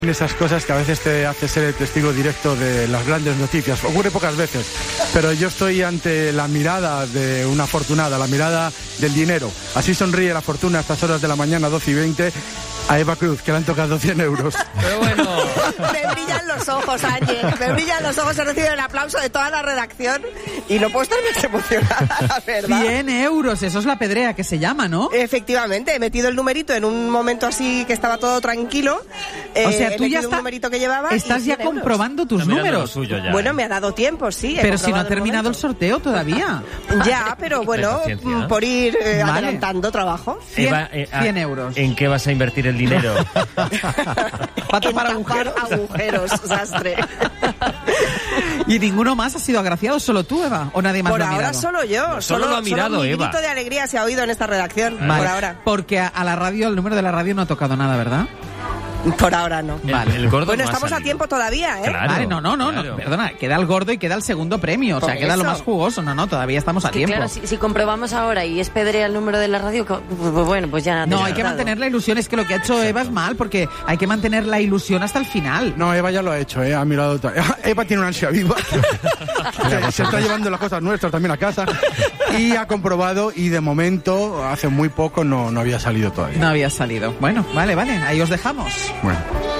Esas cosas que a veces te hace ser el testigo directo de las grandes noticias. Ocurre pocas veces, pero yo estoy ante la mirada de una afortunada, la mirada del dinero. Así sonríe la fortuna a estas horas de la mañana, 12:20, a Eva Cruz, que le han tocado 100 euros. Pero bueno. Me brillan los ojos, Ángel. Me brillan los ojos. He recibido el aplauso de toda la redacción y no puedo estar más emocionada, la verdad. 100 euros, eso es la pedrea que se llama, ¿no? Efectivamente, he metido el numerito en un momento así que estaba todo tranquilo. O sea, tú ya un numerito que llevaba estás ya comprobando tus números. Ya. Bueno, me ha dado tiempo, sí. Pero si no ha terminado el sorteo todavía. Ya, pero bueno, por ir adelantando trabajo. 100 euros. ¿En qué vas a invertir el dinero? ¿Para tapar agujeros, sastre. ¿Y ninguno más ha sido agraciado? ¿Solo tú, Eva? ¿O nadie más por lo ha mirado? Ahora solo yo. Solo lo ha mirado, solo mi Eva. grito de alegría se ha oído en esta redacción, Vale. por ahora. Porque a la radio, el número de la radio no ha tocado nada, ¿verdad? Por ahora no. Vale. El gordo Bueno, no ha estamos a salido. tiempo todavía, ¿eh? Claro, Vale, no, claro. perdona, queda el gordo y queda el segundo premio, o sea, Por queda lo eso. más jugoso, no, todavía estamos a tiempo. Claro, si comprobamos ahora y es pedrea el número de la radio, pues bueno, pues ya... No, hay que mantener la ilusión, es que lo que ha hecho Eva es mal, porque hay que mantener la ilusión hasta el final. No, Eva ya lo ha hecho, ha mirado. Eva tiene una ansia viva. Se está llevando las cosas nuestras también a casa. Y ha comprobado, y de momento, hace muy poco, no había salido todavía. No había salido. Bueno, vale, ahí os dejamos. Bueno.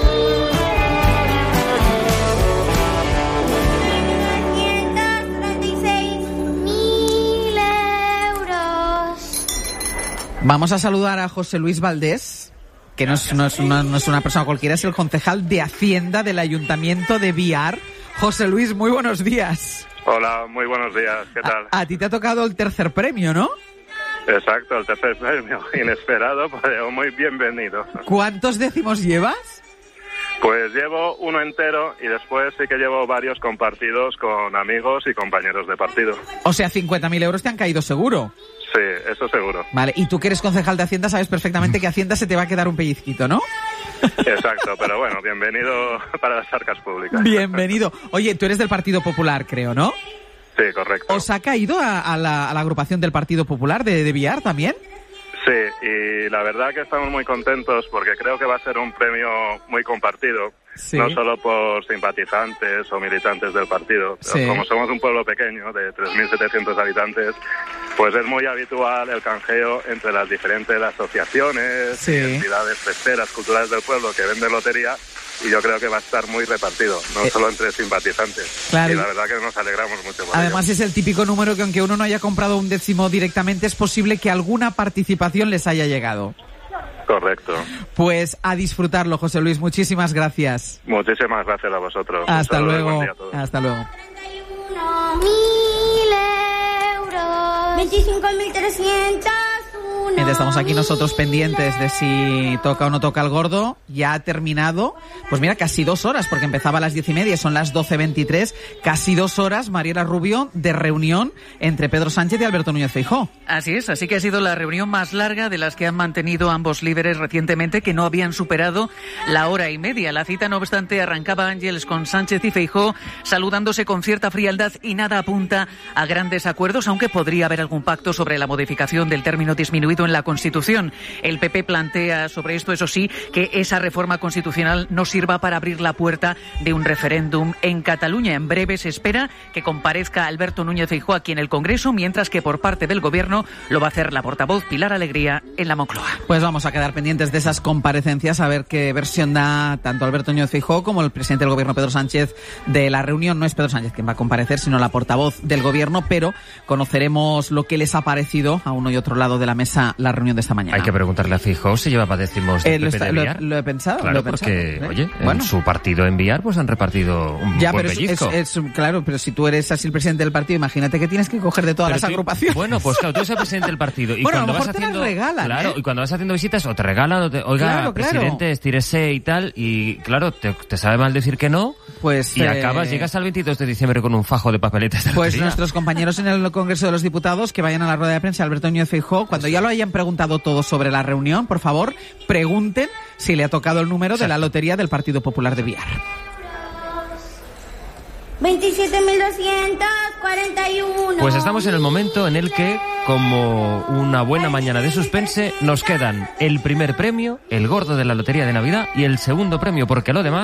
Vamos a saludar a José Luis Valdés, que no es una persona cualquiera, es el concejal de Hacienda del Ayuntamiento de Biar. José Luis, muy buenos días. Hola, muy buenos días, ¿qué tal? A ti te ha tocado el tercer premio, ¿no? Exacto, el tercer premio, inesperado, pero muy bienvenido. ¿Cuántos décimos llevas? Pues llevo uno entero y después sí que llevo varios compartidos con amigos y compañeros de partido. O sea, 50.000 euros te han caído seguro. Sí, eso seguro. Vale, y tú que eres concejal de Hacienda sabes perfectamente que Hacienda se te va a quedar un pellizquito, ¿no? Exacto, pero bueno, bienvenido para las arcas públicas. Bienvenido. Oye, tú eres del Partido Popular, creo, ¿no? Sí, correcto. ¿Os ha caído a la agrupación del Partido Popular de Biar también? Sí, y la verdad que estamos muy contentos porque creo que va a ser un premio muy compartido, sí. No solo por simpatizantes o militantes del partido, pero sí. Como somos un pueblo pequeño de 3.700 habitantes, pues es muy habitual el canjeo entre las diferentes asociaciones, sí. Y entidades festeras, culturales del pueblo que venden lotería, y yo creo que va a estar muy repartido, no solo entre simpatizantes. Claro. Y la verdad que nos alegramos mucho por Además ello. es el típico número que aunque uno no haya comprado un décimo directamente, es posible que alguna participación les haya llegado. Correcto. Pues a disfrutarlo, José Luis. Muchísimas gracias. Muchísimas gracias a vosotros. Hasta Un saludo y luego. buen día a todos. Hasta luego. 1.000 euros. 25.301. Mientras estamos aquí nosotros pendientes de si toca o no toca el gordo, ya ha terminado, pues mira, casi 2 horas, porque empezaba a las 10:30, son las 12:23, casi 2 horas, Mariela Rubio, de reunión entre Pedro Sánchez y Alberto Núñez Feijóo. Así es, así que ha sido la reunión más larga de las que han mantenido ambos líderes recientemente, que no habían superado la hora y media. La cita, no obstante, arrancaba Ángeles con Sánchez y Feijóo, saludándose con cierta frialdad, y nada apunta a grandes acuerdos, aunque podría haber algún pacto sobre la modificación del término disminuido en la Constitución. El PP plantea sobre esto, eso sí, que esa reforma constitucional no sirva para abrir la puerta de un referéndum en Cataluña. En breve se espera que comparezca Alberto Núñez Feijóo aquí en el Congreso, mientras que por parte del Gobierno lo va a hacer la portavoz Pilar Alegría en la Moncloa. Pues vamos a quedar pendientes de esas comparecencias, a ver qué versión da tanto Alberto Núñez Feijóo como el presidente del Gobierno, Pedro Sánchez, de la reunión. No es Pedro Sánchez quien va a comparecer, sino la portavoz del Gobierno, pero conoceremos lo que les ha parecido a uno y otro lado de la mesa la reunión de esta mañana. Hay que preguntarle a Feijóo si llevaba décimos del PP de Biar. Lo he pensado. Claro, lo he pensado, porque, ¿eh? oye, bueno, en su partido en Biar pues han repartido un ya, buen pero pellizco. claro, pero si tú eres así el presidente del partido, imagínate que tienes que coger de todas Pero las agrupaciones. Bueno, pues claro, tú eres el presidente del partido. Y bueno, cuando a lo mejor vas te haciendo, las regalan, claro, ¿eh? Y cuando vas haciendo visitas o te regalan o te, oiga, Claro, presidente, estírese y tal, y claro, te sabe mal decir que no, pues y llegas al 22 de diciembre con un fajo de papeletas de Pues lotería. nuestros compañeros en el Congreso de los Diputados, que vayan a la rueda de prensa, Alberto Núñez Feijóo, cuando ya lo hayan preguntado todo sobre la reunión, por favor, pregunten si le ha tocado el número de la lotería del Partido Popular de Biar. 27.200. 41. Pues estamos en el momento en el que, como una buena mañana de suspense, nos quedan el primer premio, el gordo de la Lotería de Navidad, y el segundo premio, porque lo demás...